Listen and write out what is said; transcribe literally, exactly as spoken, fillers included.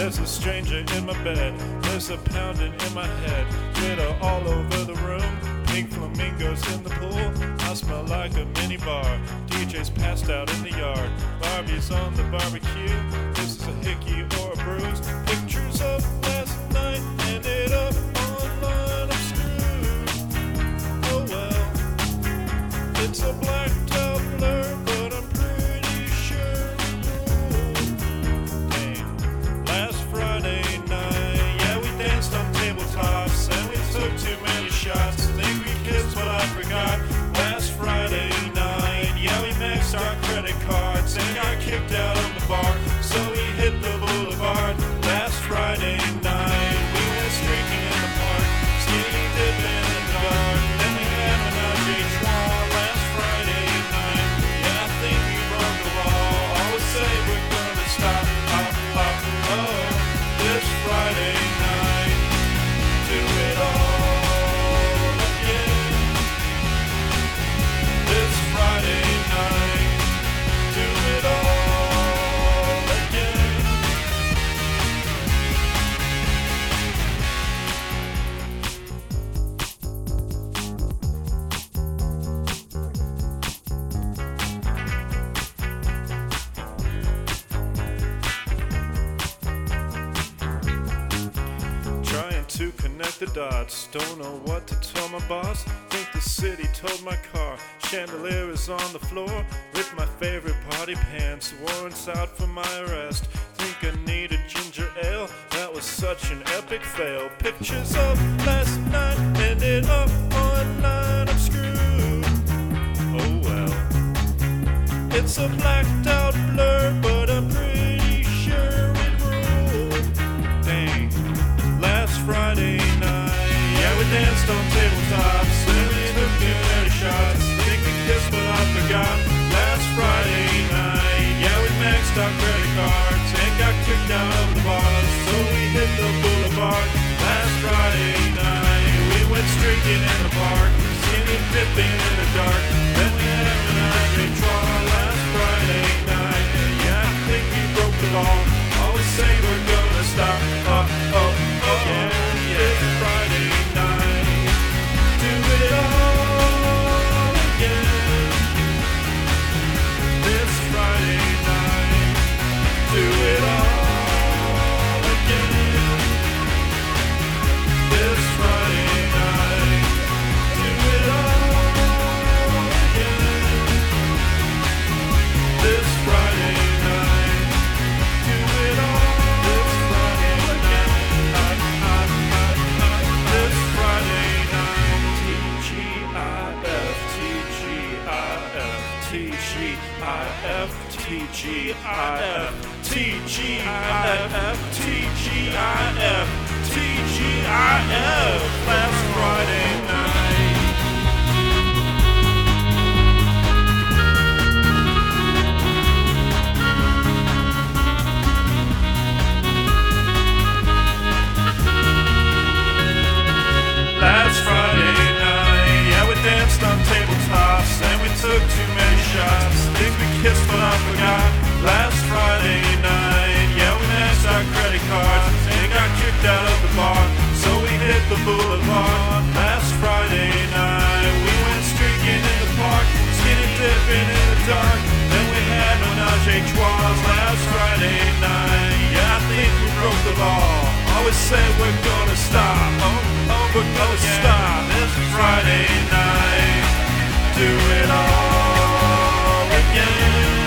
There's a stranger in my bed, there's a pounding in my head, glitter all over the room, pink flamingos in the pool. I smell like a mini bar, D J's passed out in the yard, Barbie's on the barbecue. This is a hickey or a bruise. Pictures of last night ended up online. I'm screwed. Oh well, it's a blacked out blur, but I'm pretty sure we ruled. Dang. Last Friday night, yeah, we danced on tabletops and we took too many shots. Think we kissed, but I forgot. Last Friday night, yeah, we maxed our credit cards and got kicked out of the bar, so we hit the boulevard. Last Friday night, we went streaking in the park, skinny dipping in the dark. Then we had menage a trois. Last Friday night, yeah, I think we broke the law. Always say we're gonna stop, pop, pop, oh. This Friday night, do it all again. This Friday night, do it all again. Trying to connect the dots, don't know what to tell my boss. Think the city told my car, chandelier is on the floor with my favorite party pants, warrants out for my arrest. Think I need a ginger ale, that was such an epic fail. Pictures of last night ended up online. I'm screwed. Oh well, it's a blacked out blur, but I'm pretty sure it ruled. Dang. Last Friday night, yeah, we danced on tabletops and we took too many shots. Think we kissed, but I forgot. Last Friday night, yeah, we maxed our credit cards and got kicked out of the bars, so we hit the boulevard. Last Friday night, we went streaking in the park, skinny dipping in the dark. Then we had a menage a trois. Last Friday night, yeah, I think we broke the law. Always say we're gonna stop. Oh, oh, oh, yeah, yeah. Friday night, do it all again. This Friday night, do it all again. This Friday night, do it all again. This Friday night, do it all. This Friday night, this Friday night, T G I F, T G I F, T G I F, T G I F, T G I F, T G I F, T G I F. Last Friday night. Last Friday night, yeah, we danced on tabletops and we took too many shots. Think we kissed, but I forgot. Last Friday night, yeah, we maxed our credit cards and got kicked out of the bar, so we hit the boulevard. Last Friday night, we went streaking in the park, skinny dipping in the dark. Then we had menage a trois. Last Friday night, yeah, I think we broke the law. Always said we're gonna stop. Oh, oh, we're gonna stop. This Friday night, do it all again.